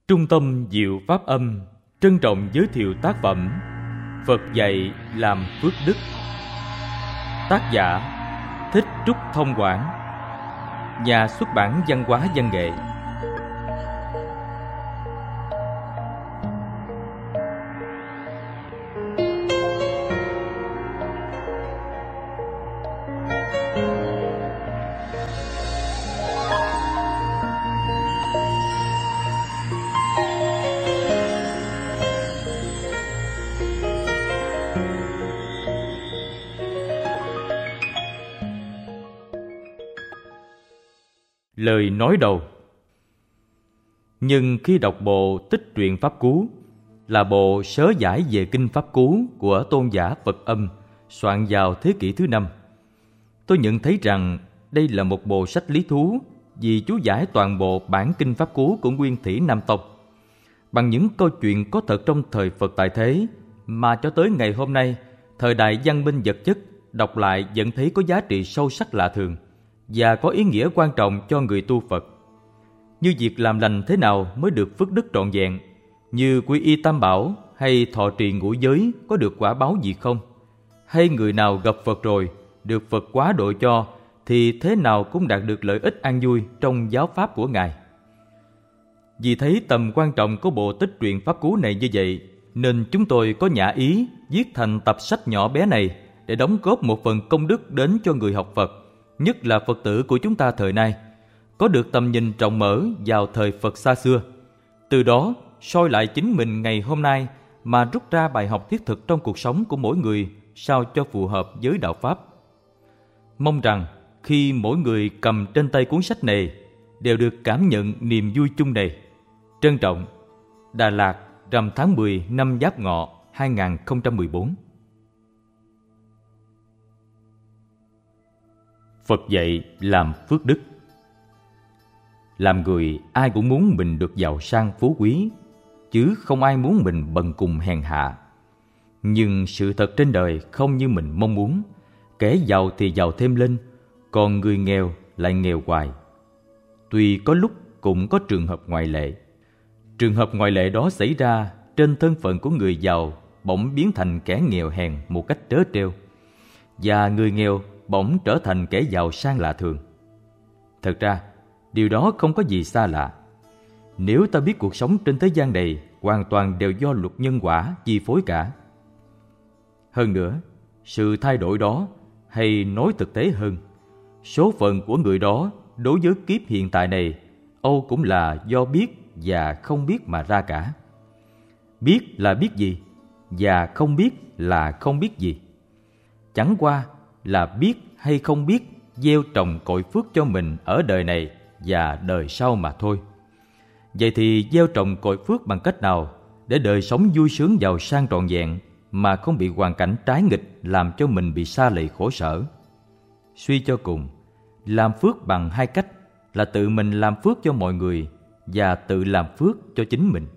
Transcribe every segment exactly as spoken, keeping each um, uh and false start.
Trung tâm Diệu Pháp Âm trân trọng giới thiệu tác phẩm Phật dạy làm phước đức. Tác giả Thích Trúc Thông Quảng, nhà xuất bản Văn hóa Văn nghệ. Lời nói đầu. Nhưng khi đọc bộ Tích Truyện Pháp Cú, là bộ sớ giải về kinh Pháp Cú của tôn giả Phật Âm soạn vào thế kỷ thứ năm, tôi nhận thấy rằng đây là một bộ sách lý thú, vì chú giải toàn bộ bản kinh Pháp Cú của Nguyên Thủy Nam Tông bằng những câu chuyện có thật trong thời Phật tại thế, mà cho tới ngày hôm nay, thời đại văn minh vật chất, đọc lại vẫn thấy có giá trị sâu sắc lạ thường và có ý nghĩa quan trọng cho người tu Phật. Như việc làm lành thế nào mới được phước đức trọn vẹn, như quy y tam bảo hay thọ trì ngũ giới có được quả báo gì không, hay người nào gặp Phật rồi được Phật quá độ cho thì thế nào cũng đạt được lợi ích an vui trong giáo pháp của Ngài. Vì thấy tầm quan trọng của bộ Tích Truyện Pháp Cú này như vậy, nên chúng tôi có nhã ý viết thành tập sách nhỏ bé này để đóng góp một phần công đức đến cho người học Phật, nhất là Phật tử của chúng ta thời nay, có được tầm nhìn rộng mở vào thời Phật xa xưa. Từ đó, soi lại chính mình ngày hôm nay mà rút ra bài học thiết thực trong cuộc sống của mỗi người sao cho phù hợp với đạo Pháp. Mong rằng khi mỗi người cầm trên tay cuốn sách này đều được cảm nhận niềm vui chung này. Trân trọng, Đà Lạt, rằm tháng mười năm Giáp Ngọ hai nghìn không trăm mười bốn. Phật dạy làm phước đức. Làm người ai cũng muốn mình được giàu sang phú quý, chứ không ai muốn mình bần cùng hèn hạ. Nhưng sự thật trên đời không như mình mong muốn, kẻ giàu thì giàu thêm lên, còn người nghèo lại nghèo hoài. Tuy có lúc cũng có trường hợp ngoại lệ. Trường hợp ngoại lệ đó xảy ra trên thân phận của người giàu bỗng biến thành kẻ nghèo hèn một cách trớ trêu, và người nghèo bỗng trở thành kẻ giàu sang lạ thường. Thật ra, điều đó không có gì xa lạ. Nếu ta biết cuộc sống trên thế gian này hoàn toàn đều do luật nhân quả chi phối cả. Hơn nữa, sự thay đổi đó, hay nói thực tế hơn, số phận của người đó đối với kiếp hiện tại này, âu cũng là do biết và không biết mà ra cả. Biết là biết gì, và không biết là không biết gì. Chẳng qua là biết hay không biết gieo trồng cội phước cho mình ở đời này và đời sau mà thôi. Vậy thì gieo trồng cội phước bằng cách nào để đời sống vui sướng giàu sang trọn vẹn mà không bị hoàn cảnh trái nghịch làm cho mình bị sa lầy khổ sở? Suy cho cùng, làm phước bằng hai cách là tự mình làm phước cho mọi người và tự làm phước cho chính mình.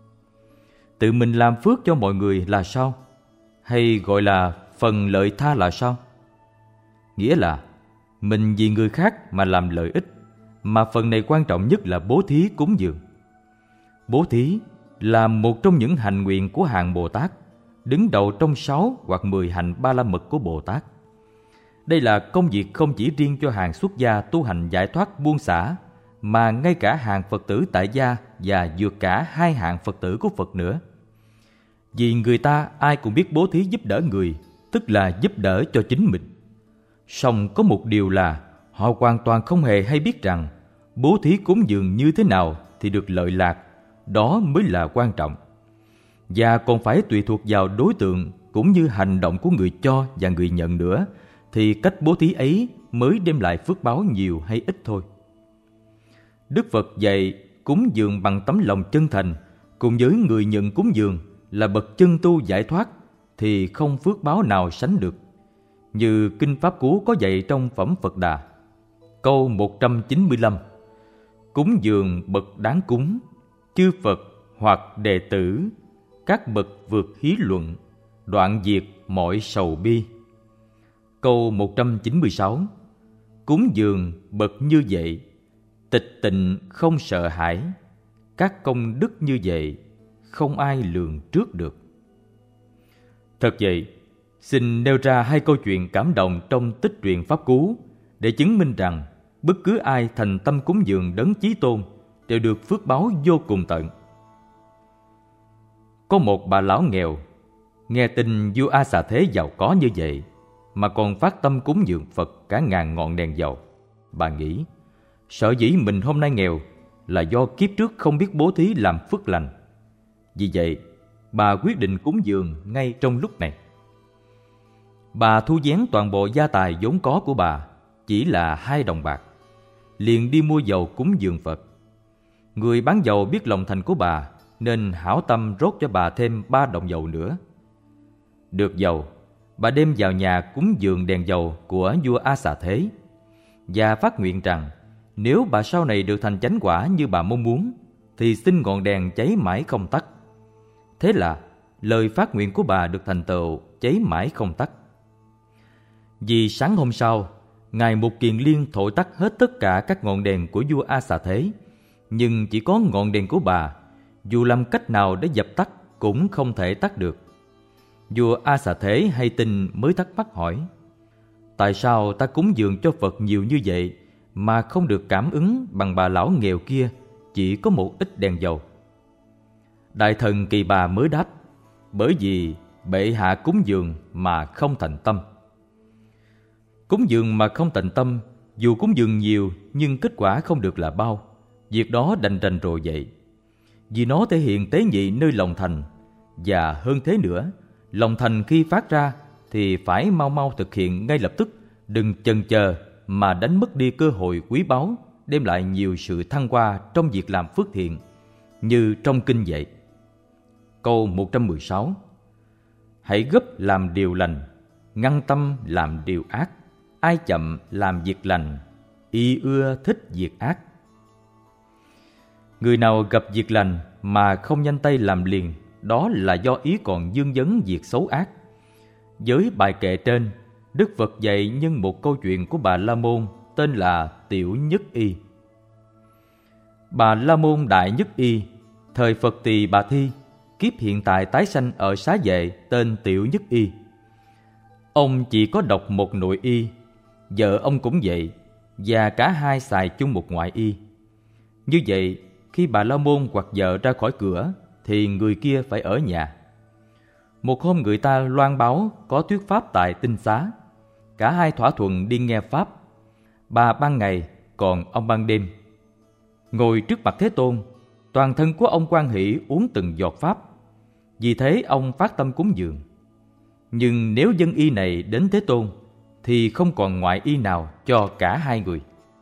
Tự mình làm phước cho mọi người là sao? Hay gọi là phần lợi tha là sao? Nghĩa là mình vì người khác mà làm lợi ích, mà phần này quan trọng nhất là bố thí cúng dường. Bố thí là một trong những hạnh nguyện của hàng Bồ Tát, đứng đầu trong sáu hoặc mười hạnh ba la mật của Bồ Tát. Đây là công việc không chỉ riêng cho hàng xuất gia tu hành giải thoát buông xả, mà ngay cả hàng Phật tử tại gia và vượt cả hai hạng Phật tử của Phật nữa. Vì người ta ai cũng biết bố thí giúp đỡ người, tức là giúp đỡ cho chính mình. Song có một điều là họ hoàn toàn không hề hay biết rằng bố thí cúng dường như thế nào thì được lợi lạc, đó mới là quan trọng. Và còn phải tùy thuộc vào đối tượng cũng như hành động của người cho và người nhận nữa, thì cách bố thí ấy mới đem lại phước báo nhiều hay ít thôi. Đức Phật dạy cúng dường bằng tấm lòng chân thành, cùng với người nhận cúng dường là bậc chân tu giải thoát, thì không phước báo nào sánh được. Như Kinh Pháp Cú có dạy trong Phẩm Phật Đà, câu một trăm chín mươi lăm: cúng dường bậc đáng cúng, chư Phật hoặc đệ tử, các bậc vượt hí luận, đoạn diệt mọi sầu bi. Câu một trăm chín mươi sáu: cúng dường bậc như vậy, tịch tịnh không sợ hãi, các công đức như vậy không ai lường trước được. Thật vậy, xin nêu ra hai câu chuyện cảm động trong tích truyện Pháp Cú để chứng minh rằng bất cứ ai thành tâm cúng dường Đấng Chí Tôn đều được phước báo vô cùng tận. Có một bà lão nghèo, nghe tin vua A Xà Thế giàu có như vậy mà còn phát tâm cúng dường Phật cả ngàn ngọn đèn dầu. Bà nghĩ, sở dĩ mình hôm nay nghèo là do kiếp trước không biết bố thí làm phước lành. Vì vậy, bà quyết định cúng dường ngay trong lúc này. Bà thu vén toàn bộ gia tài vốn có của bà, chỉ là hai đồng bạc, liền đi mua dầu cúng dường Phật. Người bán dầu biết lòng thành của bà, nên hảo tâm rót cho bà thêm ba đồng dầu nữa. Được dầu, bà đem vào nhà cúng dường đèn dầu của vua A Xà Thế, và phát nguyện rằng nếu bà sau này được thành chánh quả như bà mong muốn, thì xin ngọn đèn cháy mãi không tắt. Thế là lời phát nguyện của bà được thành tựu, cháy mãi không tắt. Vì sáng hôm sau, Ngài Mục Kiền Liên thổi tắt hết tất cả các ngọn đèn của vua A Xà Thế, nhưng chỉ có ngọn đèn của bà, dù làm cách nào để dập tắt cũng không thể tắt được. Vua A Xà Thế hay tin mới thắc mắc hỏi: tại sao ta cúng dường cho Phật nhiều như vậy mà không được cảm ứng bằng bà lão nghèo kia chỉ có một ít đèn dầu? Đại thần Kỳ Bà mới đáp: bởi vì bệ hạ cúng dường mà không thành tâm. Cúng dường mà không thành tâm, dù cúng dường nhiều nhưng kết quả không được là bao, việc đó đành đành rồi vậy. Vì nó thể hiện tế nhị nơi lòng thành, và hơn thế nữa, lòng thành khi phát ra thì phải mau mau thực hiện ngay lập tức, đừng chần chờ mà đánh mất đi cơ hội quý báu, đem lại nhiều sự thăng hoa trong việc làm phước thiện, như trong kinh dạy. Câu một trăm mười sáu: hãy gấp làm điều lành, ngăn tâm làm điều ác, ai chậm làm việc lành, y ưa thích việc ác. Người nào gặp việc lành mà không nhanh tay làm liền, đó là do ý còn vương vấn việc xấu ác. Với bài kệ trên, Đức Phật dạy nhân một câu chuyện của bà La Môn tên là Tiểu Nhất Y. Bà La Môn Đại Nhất Y, thời Phật Tỳ Bà Thi, kiếp hiện tại tái sanh ở xá vệ tên Tiểu Nhất Y. Ông chỉ có độc một nội y, vợ ông cũng vậy, và cả hai xài chung một ngoại y. Như vậy, khi bà La Môn hoặc vợ ra khỏi cửa thì người kia phải ở nhà. Một hôm người ta loan báo có thuyết pháp tại Tinh Xá. Cả hai thỏa thuận đi nghe pháp. Bà ban ngày, còn ông ban đêm. Ngồi trước mặt Thế Tôn, toàn thân của ông hoan hỷ uống từng giọt pháp. Vì thế ông phát tâm cúng dường. Nhưng nếu dân y này đến Thế Tôn thì không còn ngoại y nào cho cả hai người.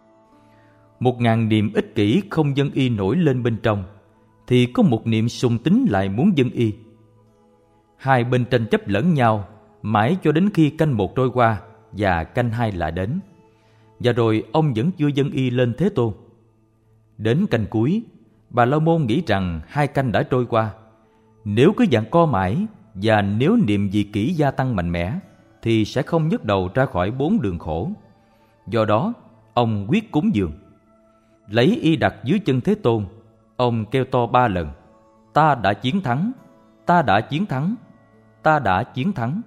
Một ngàn niệm ích kỷ không dân y nổi lên bên trong, thì có một niệm sùng tín lại muốn dân y. Hai bên tranh chấp lẫn nhau mãi cho đến khi canh một trôi qua và canh hai lại đến. Và rồi ông vẫn chưa dân y lên Thế Tôn. Đến canh cuối, bà La Môn nghĩ rằng hai canh đã trôi qua. Nếu cứ giằng co mãi, và nếu niệm dị kỷ gia tăng mạnh mẽ, thì sẽ không nhấc đầu ra khỏi bốn đường khổ. Do đó, ông quyết cúng dường. Lấy y đặt dưới chân Thế Tôn, ông kêu to ba lần: ta đã chiến thắng, ta đã chiến thắng, ta đã chiến thắng.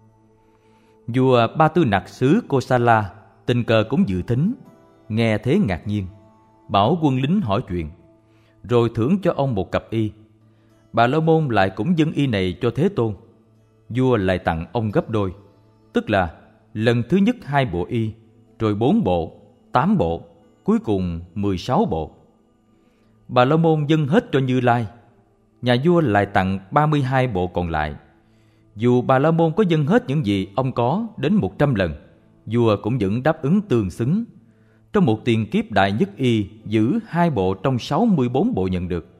Vua Ba Tư Nặc xứ Kosala tình cờ cũng dự thính, nghe thế ngạc nhiên, bảo quân lính hỏi chuyện, rồi thưởng cho ông một cặp y. Bà La Môn lại cũng dâng y này cho Thế Tôn. Vua lại tặng ông gấp đôi, tức là lần thứ nhất hai bộ y, rồi bốn bộ, tám bộ, cuối cùng mười sáu bộ. Bà La Môn dâng hết cho Như Lai. Nhà vua lại tặng ba mươi hai bộ còn lại. Dù bà La Môn có dâng hết những gì ông có đến một trăm lần, vua cũng vẫn đáp ứng tương xứng. Trong một tiền kiếp đại nhất y giữ hai bộ trong sáu mươi bốn bộ nhận được.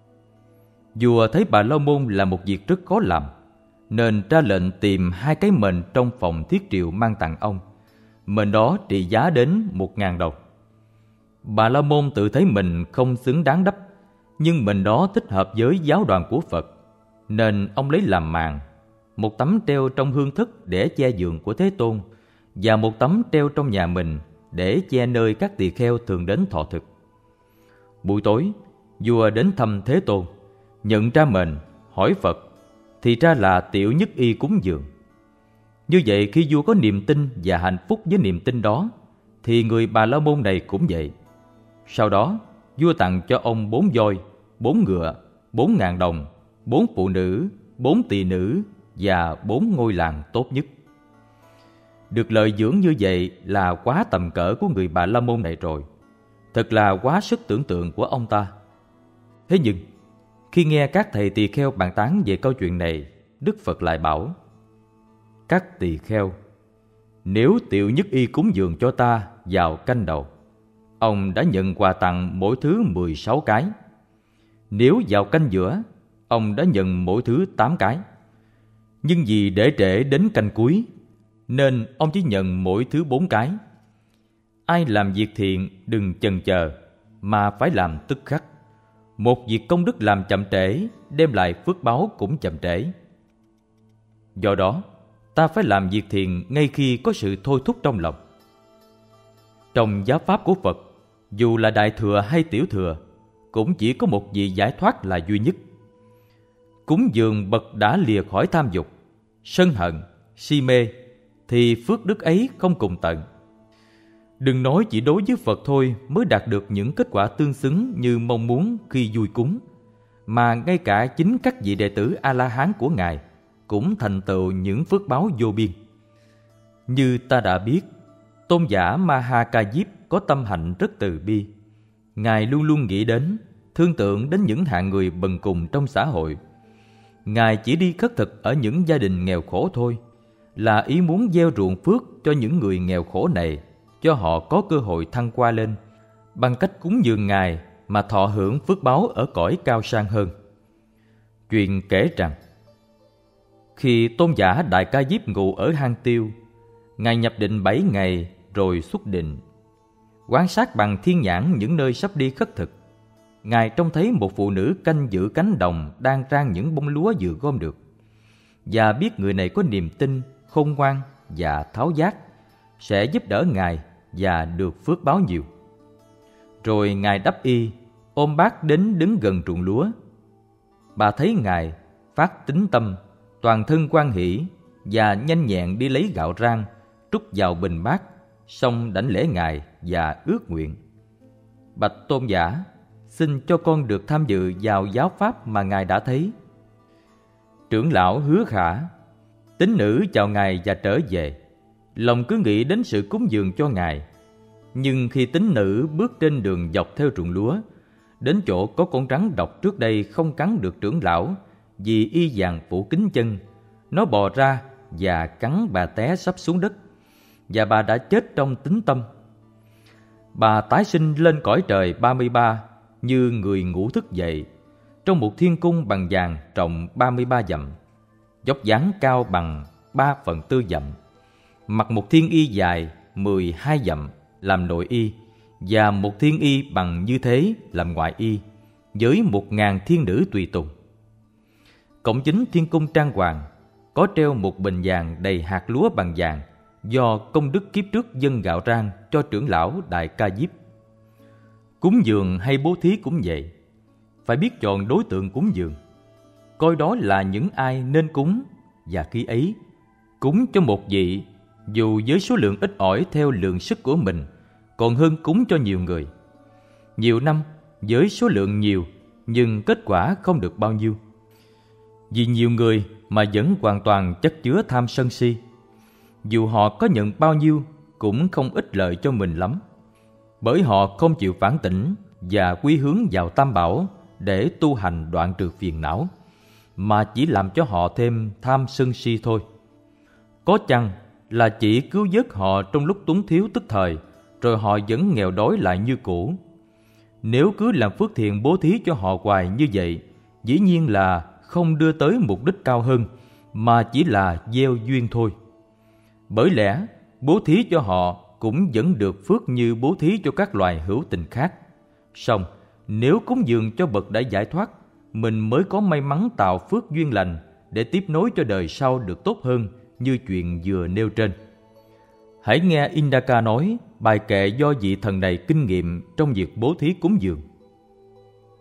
Vua thấy bà La Môn là một việc rất khó làm, nên ra lệnh tìm hai cái mền trong phòng thiết triệu mang tặng ông. Mền đó trị giá đến một ngàn đồng. Bà La Môn tự thấy mình không xứng đáng đắp, nhưng mền đó thích hợp với giáo đoàn của Phật, nên ông lấy làm màn, một tấm treo trong hương thức để che giường của Thế Tôn, và một tấm treo trong nhà mình để che nơi các tỳ kheo thường đến thọ thực. Buổi tối, vua đến thăm Thế Tôn, nhận ra mệnh, hỏi Phật, thì ra là Tiểu Nhất Y cúng dường. Như vậy, khi vua có niềm tin và hạnh phúc với niềm tin đó, thì người Bà La Môn này cũng vậy. Sau đó, vua tặng cho ông bốn voi, bốn ngựa, bốn ngàn đồng, bốn phụ nữ, bốn tỳ nữ và bốn ngôi làng tốt nhất. Được lợi dưỡng như vậy là quá tầm cỡ của người Bà La Môn này rồi. Thật là quá sức tưởng tượng của ông ta. Thế nhưng, khi nghe các thầy tỳ kheo bàn tán về câu chuyện này, Đức Phật lại bảo: Các tỳ kheo, nếu Tiểu Nhất Y cúng dường cho ta vào canh đầu, ông đã nhận quà tặng mỗi thứ mười sáu cái. Nếu vào canh giữa, ông đã nhận mỗi thứ tám cái. Nhưng vì để trễ đến canh cuối, nên ông chỉ nhận mỗi thứ bốn cái. Ai làm việc thiện đừng chần chờ, mà phải làm tức khắc. Một việc công đức làm chậm trễ, đem lại phước báo cũng chậm trễ. Do đó, ta phải làm việc thiện ngay khi có sự thôi thúc trong lòng. Trong giáo pháp của Phật, dù là đại thừa hay tiểu thừa, cũng chỉ có một vị giải thoát là duy nhất. Cúng dường bậc đã lìa khỏi tham dục, sân hận, si mê, thì phước đức ấy không cùng tận. Đừng nói chỉ đối với Phật thôi mới đạt được những kết quả tương xứng như mong muốn khi vui cúng, mà ngay cả chính các vị đệ tử A-la-hán của Ngài cũng thành tựu những phước báo vô biên. Như ta đã biết, tôn giả Ma-ha-ca-diếp có tâm hạnh rất từ bi. Ngài luôn luôn nghĩ đến, thương tưởng đến những hạng người bần cùng trong xã hội. Ngài chỉ đi khất thực ở những gia đình nghèo khổ thôi, là ý muốn gieo ruộng phước cho những người nghèo khổ này, cho họ có cơ hội thăng qua lên, bằng cách cúng dường Ngài mà thọ hưởng phước báo ở cõi cao sang hơn. Chuyện kể rằng, khi tôn giả Đại Ca Diếp ngụ ở hang Tiêu, Ngài nhập định bảy ngày rồi xuất định. Quan sát bằng thiên nhãn những nơi sắp đi khất thực, Ngài trông thấy một phụ nữ canh giữ cánh đồng đang rang những bông lúa vừa gom được, và biết người này có niềm tin, khôn ngoan và tháo giác, sẽ giúp đỡ Ngài và được phước báo nhiều. Rồi Ngài đắp y, ôm bát đến đứng gần ruộng lúa. Bà thấy Ngài, phát tín tâm, toàn thân hoan hỷ, và nhanh nhẹn đi lấy gạo rang, trút vào bình bát, xong đảnh lễ Ngài và ước nguyện: Bạch tôn giả, xin cho con được tham dự vào giáo pháp mà Ngài đã thấy. Trưởng lão hứa khả. Tín nữ chào Ngài và trở về, lòng cứ nghĩ đến sự cúng dường cho Ngài. Nhưng khi tín nữ bước trên đường dọc theo ruộng lúa, đến chỗ có con rắn độc trước đây không cắn được trưởng lão vì y vàng phủ kín chân, nó bò ra và cắn bà té sắp xuống đất, và bà đã chết trong tín tâm. Bà tái sinh lên cõi trời ba mươi ba như người ngủ thức dậy, trong một thiên cung bằng vàng rộng ba mươi ba dặm, dốc dáng cao bằng ba phần tư dặm, mặc một thiên y dài mười hai dặm làm nội y, và một thiên y bằng như thế làm ngoại y, với một ngàn thiên nữ tùy tùng. Cổng chính thiên cung trang hoàng có treo một bình vàng đầy hạt lúa bằng vàng, do công đức kiếp trước dâng gạo rang cho trưởng lão Đại Ca Diếp. Cúng dường hay bố thí cũng vậy, phải biết chọn đối tượng cúng dường, coi đó là những ai nên cúng, và khi ấy cúng cho một vị, dù với số lượng ít ỏi theo lượng sức của mình, còn hơn cúng cho nhiều người. Nhiều năm với số lượng nhiều, nhưng kết quả không được bao nhiêu. Vì nhiều người mà vẫn hoàn toàn chất chứa tham sân si, dù họ có nhận bao nhiêu cũng không ích lợi cho mình lắm, bởi họ không chịu phản tỉnh và quy hướng vào Tam Bảo để tu hành đoạn trừ phiền não, mà chỉ làm cho họ thêm tham sân si thôi. Có chăng là chỉ cứu vớt họ trong lúc túng thiếu tức thời, rồi họ vẫn nghèo đói lại như cũ. Nếu cứ làm phước thiện bố thí cho họ hoài như vậy, dĩ nhiên là không đưa tới mục đích cao hơn, mà chỉ là gieo duyên thôi. Bởi lẽ bố thí cho họ cũng vẫn được phước như bố thí cho các loài hữu tình khác. Song nếu cúng dường cho bậc đã giải thoát, mình mới có may mắn tạo phước duyên lành để tiếp nối cho đời sau được tốt hơn, như chuyện vừa nêu trên. Hãy nghe Indaka nói bài kệ do vị thần này kinh nghiệm trong việc bố thí cúng dường.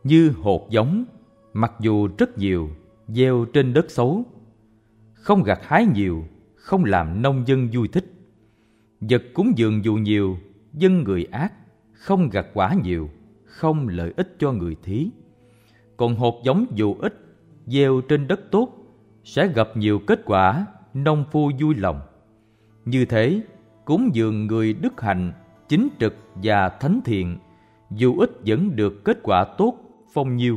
như hột giống, mặc dù rất nhiều, gieo trên đất xấu, không gặt hái nhiều, không làm nông dân vui thích. Vật cúng dường dù nhiều, dân người ác, không gặt quả nhiều, không lợi ích cho người thí. Còn hột giống dù ít, gieo trên đất tốt, sẽ gặp nhiều kết quả, nông phu vui lòng. Như thế, cúng dường người đức hạnh, chính trực và thánh thiện, dù ít vẫn được kết quả tốt, phong nhiêu.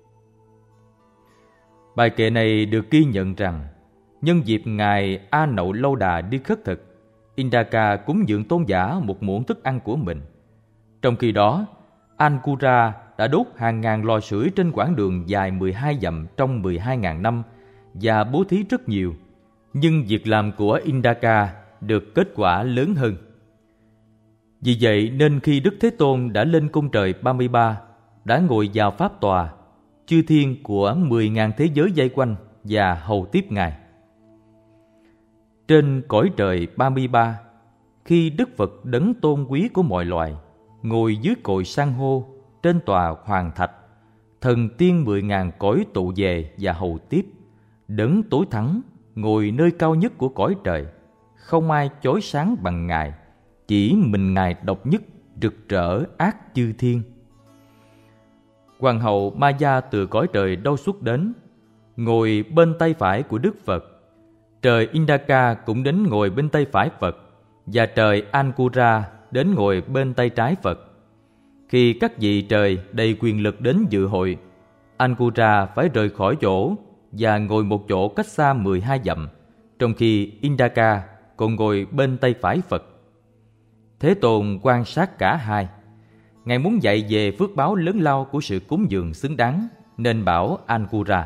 Bài kệ này được ghi nhận rằng, nhân dịp Ngài A Nậu Lâu Đà đi khất thực, Indaka cúng dường tôn giả một muỗng thức ăn của mình. Trong khi đó, Ankura đã đốt hàng ngàn lò sưởi trên quãng đường dài mười hai dặm trong mười hai nghìn năm và bố thí rất nhiều, nhưng việc làm của Indaka được kết quả lớn hơn. Vì vậy nên khi Đức Thế Tôn đã lên cung trời ba mươi ba, đã ngồi vào pháp tòa, chư thiên của mười ngàn thế giới vây quanh và hầu tiếp Ngài. Trên cõi trời ba mươi ba, khi Đức Phật đấng tôn quý của mọi loài ngồi dưới cội san hô trên tòa hoàng thạch, thần tiên mười ngàn cõi tụ về và hầu tiếp. Đấng tối thắng ngồi nơi cao nhất của cõi trời, không ai chói sáng bằng Ngài, chỉ mình Ngài độc nhất rực rỡ ác chư thiên. Hoàng hậu Maya từ cõi trời đâu xuất đến, ngồi bên tay phải của Đức Phật. Trời Indaka cũng đến ngồi bên tay phải Phật, và trời Ankura đến ngồi bên tay trái Phật. Khi các vị trời đầy quyền lực đến dự hội, Ankura phải rời khỏi chỗ và ngồi một chỗ cách xa mười hai dặm, trong khi Indaka còn ngồi bên tay phải Phật. Thế Tôn quan sát cả hai. Ngài muốn dạy về phước báo lớn lao của sự cúng dường xứng đáng, nên bảo Ankura: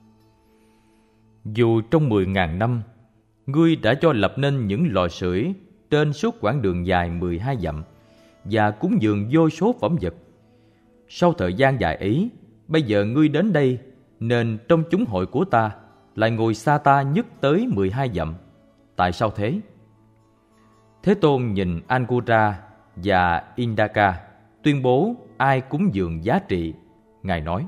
dù trong mười ngàn năm, ngươi đã cho lập nên những lò sưởi trên suốt quãng đường dài mười hai dặm và cúng dường vô số phẩm vật. Sau thời gian dài ấy, bây giờ ngươi đến đây, nên trong chúng hội của ta lại ngồi xa ta nhất tới mười hai dặm. Tại sao thế? Thế Tôn nhìn Ankura và Indaka, tuyên bố ai cúng dường giá trị. Ngài nói: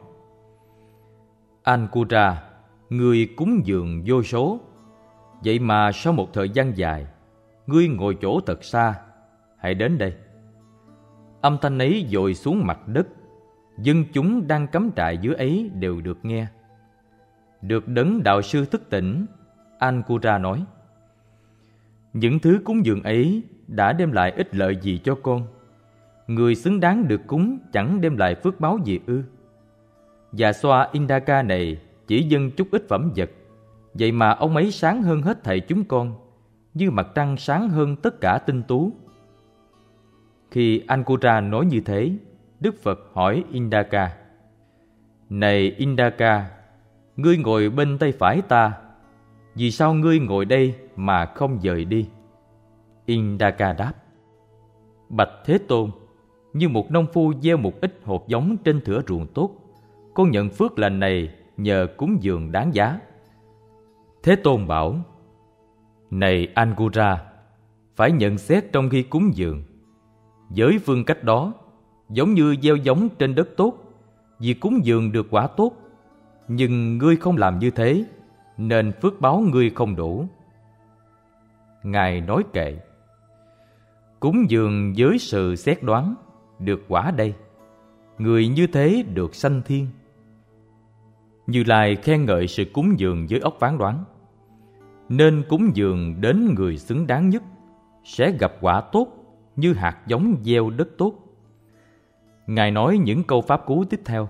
Ankura, ngươi cúng dường vô số, vậy mà sau một thời gian dài, ngươi ngồi chỗ thật xa. Hãy đến đây. Âm thanh ấy dội xuống mặt đất, dân chúng đang cắm trại dưới ấy đều được nghe. Được đấng đạo sư thức tỉnh, Ankura nói: những thứ cúng dường ấy đã đem lại ích lợi gì cho con? Người xứng đáng được cúng chẳng đem lại phước báo gì ư? Và xoa Indaka này chỉ dâng chút ít phẩm vật, vậy mà ông ấy sáng hơn hết thảy chúng con, như mặt trăng sáng hơn tất cả tinh tú. Khi Ankura nói như thế, Đức Phật hỏi Indaka: này Indaka, ngươi ngồi bên tay phải ta, vì sao ngươi ngồi đây mà không dời đi? Indaka đáp: bạch Thế Tôn, như một nông phu gieo một ít hột giống trên thửa ruộng tốt, con nhận phước lành này nhờ cúng dường đáng giá. Thế Tôn bảo: này Ankura, phải nhận xét trong khi cúng dường. Với phương cách đó, giống như gieo giống trên đất tốt, vì cúng dường được quả tốt, nhưng ngươi không làm như thế, nên phước báo ngươi không đủ. Ngài nói kệ: cúng dường với sự xét đoán, được quả đây. Người như thế được sanh thiên. Như Lai khen ngợi sự cúng dường với óc phán đoán. Nên cúng dường đến người xứng đáng nhất, sẽ gặp quả tốt như hạt giống gieo đất tốt. Ngài nói những câu pháp cú tiếp theo: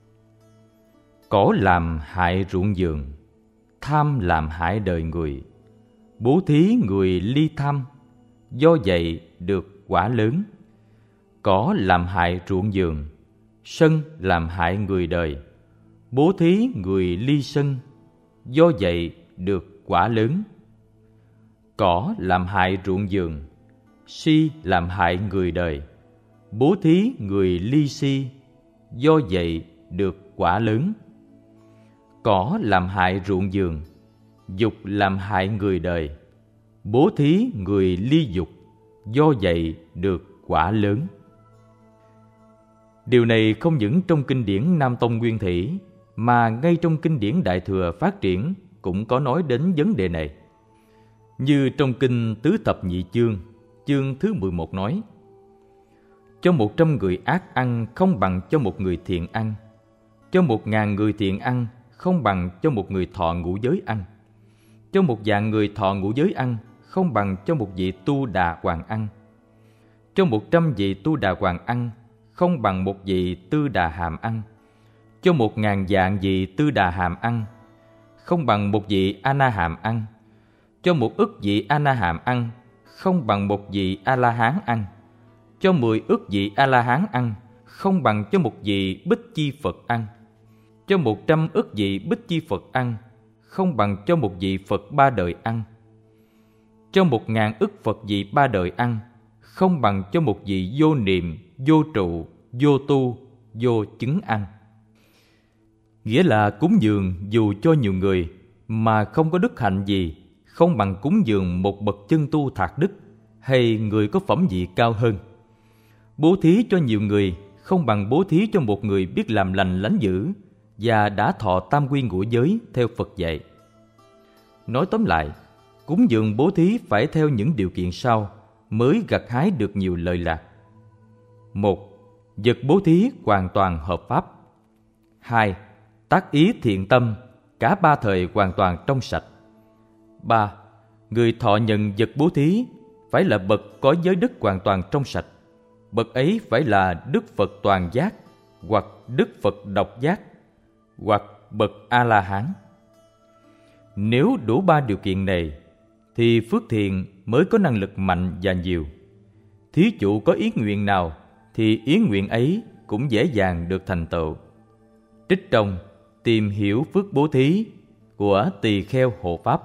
cỏ làm hại ruộng vườn, tham làm hại đời người, bố thí người ly tham, do vậy được quả lớn. Cỏ làm hại ruộng vườn, sân làm hại người đời, bố thí người ly sân, do vậy được quả lớn. Cỏ làm hại ruộng vườn, si làm hại người đời, bố thí người ly si, do vậy được quả lớn. Cỏ làm hại ruộng vườn, dục làm hại người đời, bố thí người ly dục, do vậy được quả lớn. Điều này không những trong kinh điển Nam Tông Nguyên Thủy, mà ngay trong kinh điển Đại Thừa Phát Triển cũng có nói đến vấn đề này. Như trong kinh Tứ Thập Nhị Chương, chương thứ mười một nói: cho một trăm người ác ăn không bằng cho một người thiện ăn, cho một ngàn người thiện ăn không bằng cho một người thọ ngũ giới ăn, cho một vạn người thọ ngũ giới ăn không bằng cho một vị tu đà hoàng ăn, cho một trăm vị tu đà hoàng ăn không bằng một vị tư đà hàm ăn, cho một ngàn vạn vị tư đà hàm ăn không bằng một vị a na hàm ăn, cho một ức vị a na hàm ăn không bằng một vị a la hán ăn, cho mười ức vị a la hán ăn không bằng cho một vị bích chi Phật ăn, cho một trăm ức vị bích chi Phật ăn không bằng cho một vị Phật ba đời ăn, cho một ngàn ức Phật vị ba đời ăn không bằng cho một vị vô niệm, vô trụ, vô tu, vô chứng ăn. Nghĩa là cúng dường dù cho nhiều người mà không có đức hạnh gì, không bằng cúng dường một bậc chân tu thạc đức hay người có phẩm vị cao hơn. Bố thí cho nhiều người không bằng bố thí cho một người biết làm lành lánh dữ và đã thọ tam quy ngũ giới theo Phật dạy. Nói tóm lại, cúng dường bố thí phải theo những điều kiện sau mới gặt hái được nhiều lợi lạc. Một, vật bố thí hoàn toàn hợp pháp. Hai, tác ý thiện tâm, cả ba thời hoàn toàn trong sạch. Ba, người thọ nhận vật bố thí phải là bậc có giới đức hoàn toàn trong sạch. Bậc ấy phải là Đức Phật toàn giác, hoặc Đức Phật độc giác, hoặc bậc A-la-hán. Nếu đủ ba điều kiện này, thì phước thiện mới có năng lực mạnh và nhiều. Thí chủ có ý nguyện nào, thì ý nguyện ấy cũng dễ dàng được thành tựu. Trích trong Tìm hiểu phước bố thí của Tỳ Kheo Hộ Pháp.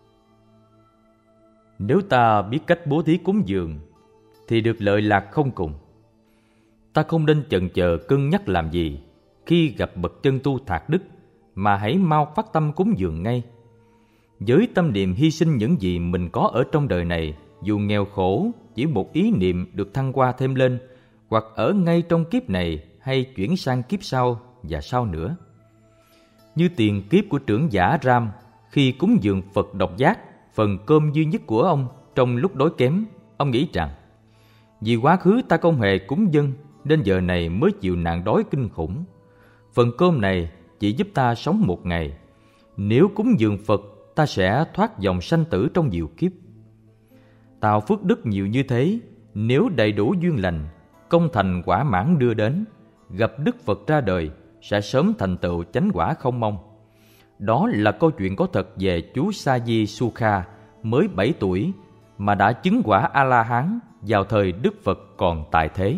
Nếu ta biết cách bố thí cúng dường, thì được lợi lạc không cùng. Ta không nên chần chờ cân nhắc làm gì khi gặp bậc chân tu thạc đức, mà hãy mau phát tâm cúng dường ngay. Với tâm niệm hy sinh những gì mình có ở trong đời này, dù nghèo khổ, chỉ một ý niệm được thăng hoa thêm lên, hoặc ở ngay trong kiếp này hay chuyển sang kiếp sau và sau nữa. Như tiền kiếp của trưởng giả Ram khi cúng dường Phật độc giác phần cơm duy nhất của ông trong lúc đói kém, ông nghĩ rằng vì quá khứ ta không hề cúng dâng nên giờ này mới chịu nạn đói kinh khủng. Phần cơm này chỉ giúp ta sống một ngày. Nếu cúng dường Phật, ta sẽ thoát dòng sanh tử trong nhiều kiếp. Tạo phước đức nhiều như thế, nếu đầy đủ duyên lành, công thành quả mãn đưa đến, gặp Đức Phật ra đời, sẽ sớm thành tựu chánh quả không mong. Đó là câu chuyện có thật về chú Sa Di Sukha, mới bảy tuổi mà đã chứng quả A-la-hán vào thời Đức Phật còn tại thế.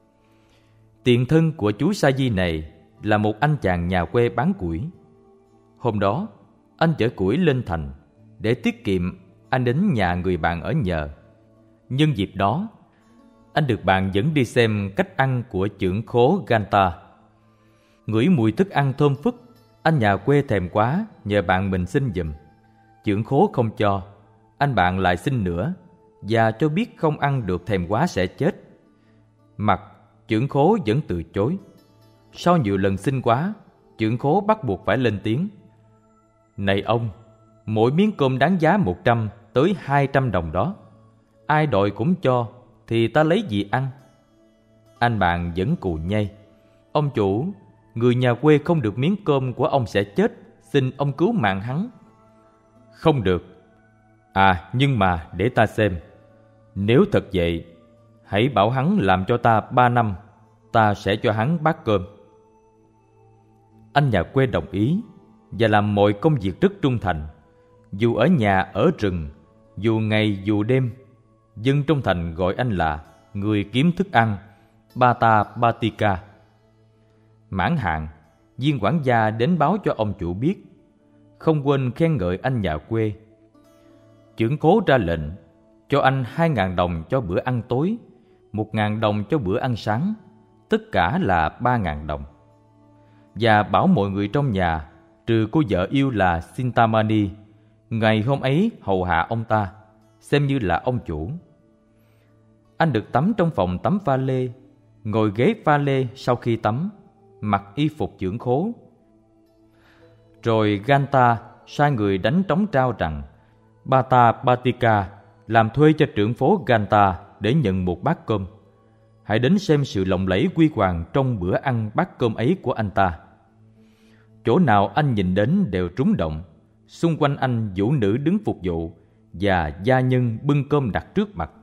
Tiền thân của chú Sa Di này là một anh chàng nhà quê bán củi. Hôm đó, anh chở củi lên thành. Để tiết kiệm, anh đến nhà người bạn ở nhờ. Nhân dịp đó, anh được bạn dẫn đi xem cách ăn của chưởng khố Ganta. Ngửi mùi thức ăn thơm phức, anh nhà quê thèm quá, nhờ bạn mình xin giùm. Chưởng khố không cho, anh bạn lại xin nữa, và cho biết không ăn được thèm quá sẽ chết. Mặc chưởng khố vẫn từ chối. Sau nhiều lần xin quá, chưởng khố bắt buộc phải lên tiếng: "Này ông, mỗi miếng cơm đáng giá một trăm tới hai trăm đồng đó. Ai đòi cũng cho, thì ta lấy gì ăn?" Anh bạn vẫn cù nhây: "Ông chủ, người nhà quê không được miếng cơm của ông sẽ chết, xin ông cứu mạng hắn." "Không được." "À, nhưng mà để ta xem. Nếu thật vậy, hãy bảo hắn làm cho ta ba năm, ta sẽ cho hắn bát cơm." Anh nhà quê đồng ý và làm mọi công việc rất trung thành. Dù ở nhà ở rừng, dù ngày dù đêm, dân trong thành gọi anh là người kiếm thức ăn, Bata Batika. Mãn hạn, viên quản gia đến báo cho ông chủ biết, không quên khen ngợi anh nhà quê. Chưởng khố ra lệnh cho anh hai ngàn đồng cho bữa ăn tối, một ngàn đồng cho bữa ăn sáng, tất cả là ba ngàn đồng. Và bảo mọi người trong nhà, trừ cô vợ yêu là Sintamani, ngày hôm ấy hầu hạ ông ta, xem như là ông chủ. Anh được tắm trong phòng tắm pha lê, ngồi ghế pha lê sau khi tắm, mặc y phục chưởng khố. Rồi Ganta sai người đánh trống trao rằng Bata Batika làm thuê cho trưởng phố Ganta để nhận một bát cơm. Hãy đến xem sự lộng lẫy huy hoàng trong bữa ăn bát cơm ấy của anh ta. Chỗ nào anh nhìn đến đều trúng động. Xung quanh anh vũ nữ đứng phục vụ và gia nhân bưng cơm đặt trước mặt.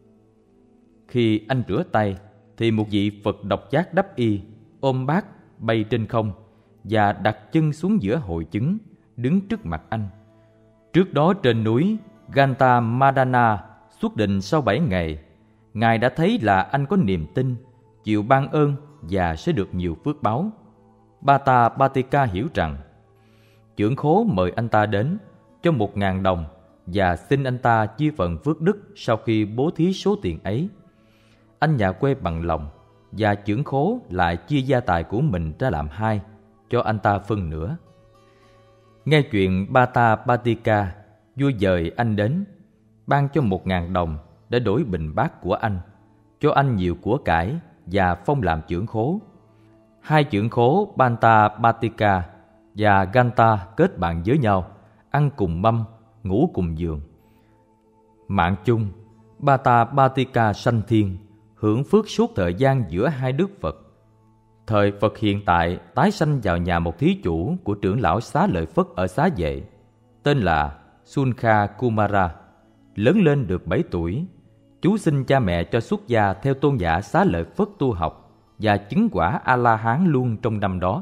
Khi anh rửa tay thì một vị Phật độc giác đắp y ôm bát bay trên không và đặt chân xuống giữa hội chứng đứng trước mặt anh. Trước đó trên núi Ganta Madana xuất định sau bảy ngày, Ngài đã thấy là anh có niềm tin, chịu ban ơn và sẽ được nhiều phước báu. Bata Batika hiểu rằng trưởng khố mời anh ta đến cho một ngàn đồng và xin anh ta chia phần phước đức sau khi bố thí số tiền ấy. Anh nhà quê bằng lòng và trưởng khố lại chia gia tài của mình ra làm hai, cho anh ta phân nửa. Nghe chuyện Bata Batika, vua dời anh đến, ban cho một ngàn đồng để đổi bình bát của anh, cho anh nhiều của cải và phong làm trưởng khố. Hai trưởng khố Banta Batika và Ganta kết bạn với nhau, ăn cùng mâm, ngủ cùng giường. Mạng chung, Bata Batika sanh thiên, hưởng phước suốt thời gian giữa hai đức Phật. Thời Phật hiện tại tái sanh vào nhà một thí chủ của trưởng lão Xá Lợi Phất ở Xá Vệ, tên là Sunkha Kumara. Lớn lên được bảy tuổi, chú xin cha mẹ cho xuất gia theo tôn giả Xá Lợi Phất tu học và chứng quả A-la-hán luôn trong năm đó.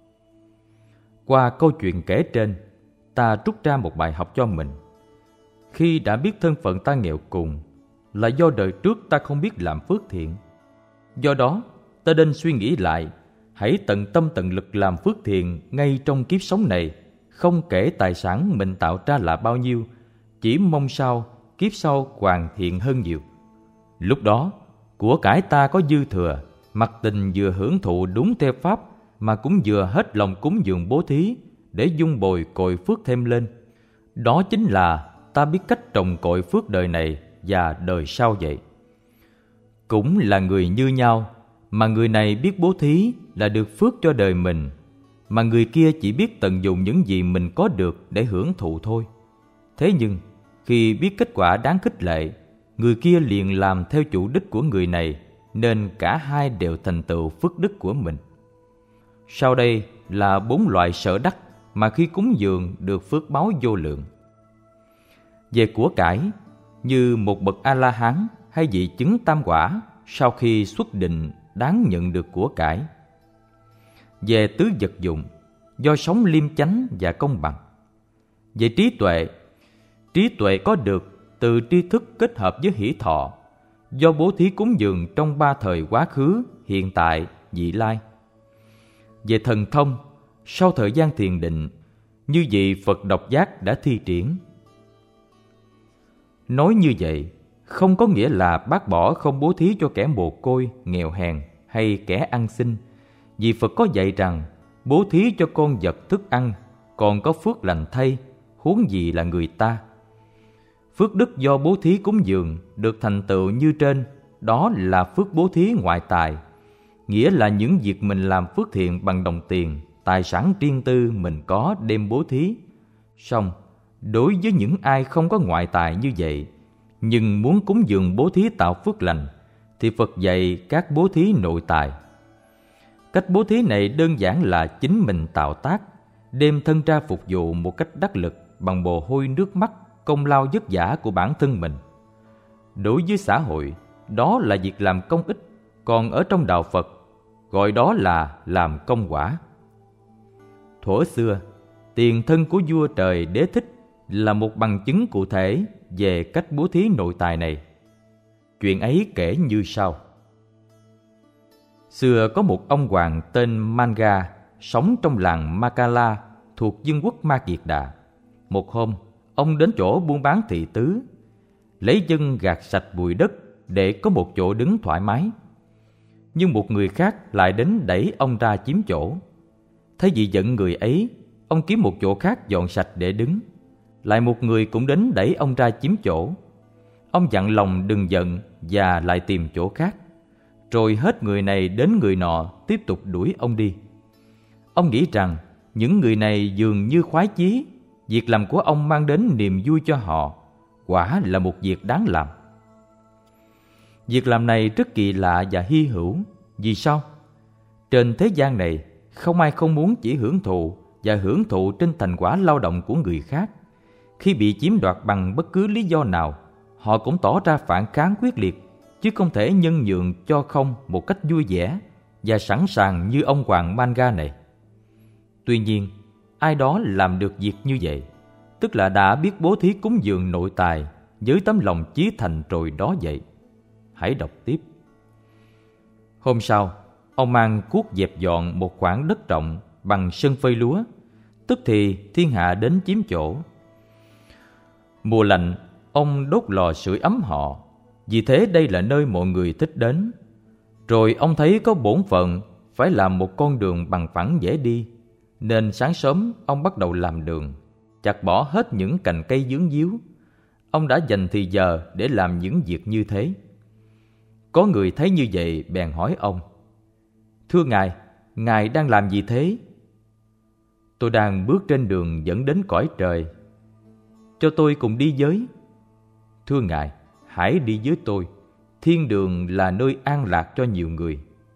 Qua câu chuyện kể trên, ta rút ra một bài học cho mình. Khi đã biết thân phận ta nghèo cùng là do đời trước ta không biết làm phước thiện. Do đó, ta nên suy nghĩ lại, hãy tận tâm tận lực làm phước thiện ngay trong kiếp sống này, không kể tài sản mình tạo ra là bao nhiêu, chỉ mong sao kiếp sau hoàn thiện hơn nhiều. Lúc đó, của cải ta có dư thừa, mặc tình vừa hưởng thụ đúng theo pháp mà cũng vừa hết lòng cúng dường bố thí để dung bồi cội phước thêm lên. Đó chính là ta biết cách trồng cội phước đời này và đời sau vậy. Cũng là người như nhau, mà người này biết bố thí là được phước cho đời mình, mà người kia chỉ biết tận dụng những gì mình có được để hưởng thụ thôi. Thế nhưng, khi biết kết quả đáng khích lệ, người kia liền làm theo chủ đích của người này, nên cả hai đều thành tựu phước đức của mình. Sau đây là bốn loại sở đắc mà khi cúng dường được phước báu vô lượng. Về của cải, như một bậc A-la-hán hay vị chứng tam quả sau khi xuất định đáng nhận được của cải. Về tứ vật dụng, do sống liêm chánh và công bằng. Về trí tuệ, trí tuệ có được từ tri thức kết hợp với hỷ thọ, do bố thí cúng dường trong ba thời quá khứ, hiện tại, vị lai. Về thần thông, sau thời gian thiền định, như vị Phật độc giác đã thi triển. Nói như vậy, không có nghĩa là bác bỏ không bố thí cho kẻ mồ côi, nghèo hèn hay kẻ ăn xin, vì Phật có dạy rằng bố thí cho con vật thức ăn còn có phước lành thay, huống gì là người ta. Phước đức do bố thí cúng dường được thành tựu như trên, đó là phước bố thí ngoại tài, nghĩa là những việc mình làm phước thiện bằng đồng tiền, tài sản riêng tư mình có đem bố thí. Song, đối với những ai không có ngoại tài như vậy, nhưng muốn cúng dường bố thí tạo phước lành, thì Phật dạy các bố thí nội tài. Cách bố thí này đơn giản là chính mình tạo tác, đem thân ra phục vụ một cách đắc lực bằng mồ hôi nước mắt, công lao vất vả của bản thân mình. Đối với xã hội, đó là việc làm công ích, còn ở trong đạo Phật, gọi đó là làm công quả. Thuở xưa, tiền thân của vua trời Đế Thích là một bằng chứng cụ thể về cách bố thí nội tài này. Chuyện ấy kể như sau. Xưa có một ông hoàng tên Manga sống trong làng Makala thuộc vương quốc Ma Kiệt Đà. Một hôm, ông đến chỗ buôn bán thị tứ, lấy chân gạt sạch bụi đất để có một chỗ đứng thoải mái. Nhưng một người khác lại đến đẩy ông ra chiếm chỗ. Thấy vì giận người ấy, ông kiếm một chỗ khác dọn sạch để đứng. Lại một người cũng đến đẩy ông ra chiếm chỗ. Ông dặn lòng đừng giận và lại tìm chỗ khác. rồi hết người này đến người nọ tiếp tục đuổi ông đi. Ông nghĩ rằng những người này dường như khoái chí, việc làm của ông mang đến niềm vui cho họ, quả là một việc đáng làm. Việc làm này rất kỳ lạ và hy hữu. Vì sao? Trên thế gian này, không ai không muốn chỉ hưởng thụ và hưởng thụ trên thành quả lao động của người khác. Khi bị chiếm đoạt bằng bất cứ lý do nào, họ cũng tỏ ra phản kháng quyết liệt, chứ không thể nhân nhượng cho không một cách vui vẻ và sẵn sàng như ông hoàng manga này. Tuy nhiên, ai đó làm được việc như vậy, tức là đã biết bố thí cúng dường nội tài với tấm lòng chí thành rồi đó vậy. Hãy đọc tiếp. Hôm sau, ông mang cuốc dẹp dọn một khoảng đất rộng bằng sân phơi lúa, tức thì thiên hạ đến chiếm chỗ. Mùa lạnh, ông đốt lò sưởi ấm họ, vì thế đây là nơi mọi người thích đến. Rồi ông thấy có bổn phận phải làm một con đường bằng phẳng dễ đi, nên sáng sớm ông bắt đầu làm đường, chặt bỏ hết những cành cây vướng víu. Ông đã dành thì giờ để làm những việc như thế. Có người thấy như vậy bèn hỏi ông: "Thưa ngài, ngài đang làm gì thế?" "Tôi đang bước trên đường dẫn đến cõi trời." "Cho tôi cùng đi với." "Thưa ngài, hãy đi với tôi. Thiên đường là nơi an lạc cho nhiều người."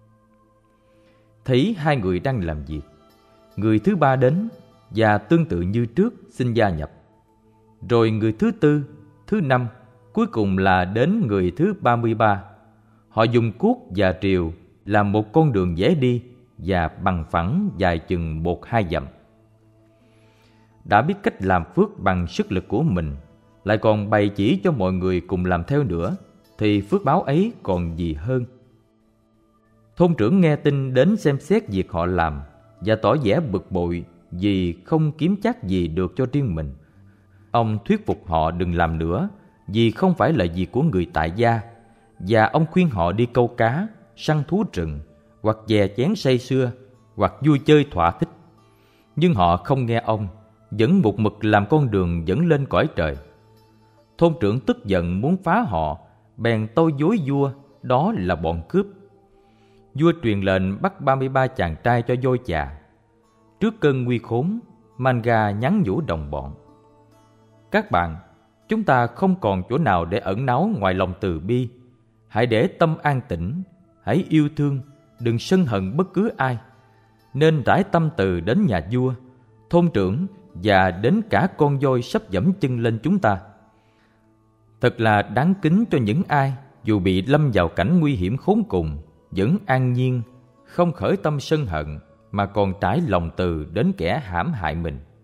Thấy hai người đang làm việc, người thứ ba đến và tương tự như trước xin gia nhập. Rồi người thứ tư, thứ năm, cuối cùng là đến người thứ ba mươi ba. Họ dùng cuốc và rìu làm một con đường dễ đi và bằng phẳng dài chừng một hai dặm. Đã biết cách làm phước bằng sức lực của mình, lại còn bày chỉ cho mọi người cùng làm theo nữa, thì phước báo ấy còn gì hơn. Thôn trưởng nghe tin đến xem xét việc họ làm và tỏ vẻ bực bội vì không kiếm chắc gì được cho riêng mình. Ông thuyết phục họ đừng làm nữa vì không phải là việc của người tại gia, và ông khuyên họ đi câu cá, săn thú rừng, hoặc chè chén say sưa, hoặc vui chơi thỏa thích. Nhưng họ không nghe ông, vẫn một mực làm con đường dẫn lên cõi trời. Thôn trưởng tức giận muốn phá họ, bèn tâu dối vua đó là bọn cướp. Vua truyền lệnh bắt ba mươi ba chàng trai cho vôi chà. Trước cơn nguy khốn, Manga nhắn nhủ đồng bọn: "Các bạn, chúng ta không còn chỗ nào để ẩn náu ngoài lòng từ bi. Hãy để tâm an tĩnh, hãy yêu thương, đừng sân hận bất cứ ai. Nên rải tâm từ đến nhà vua, thôn trưởng và đến cả con voi sắp dẫm chân lên chúng ta. Thật là đáng kính cho những ai dù bị lâm vào cảnh nguy hiểm khốn cùng, vẫn an nhiên, không khởi tâm sân hận, mà còn trải lòng từ đến kẻ hãm hại mình."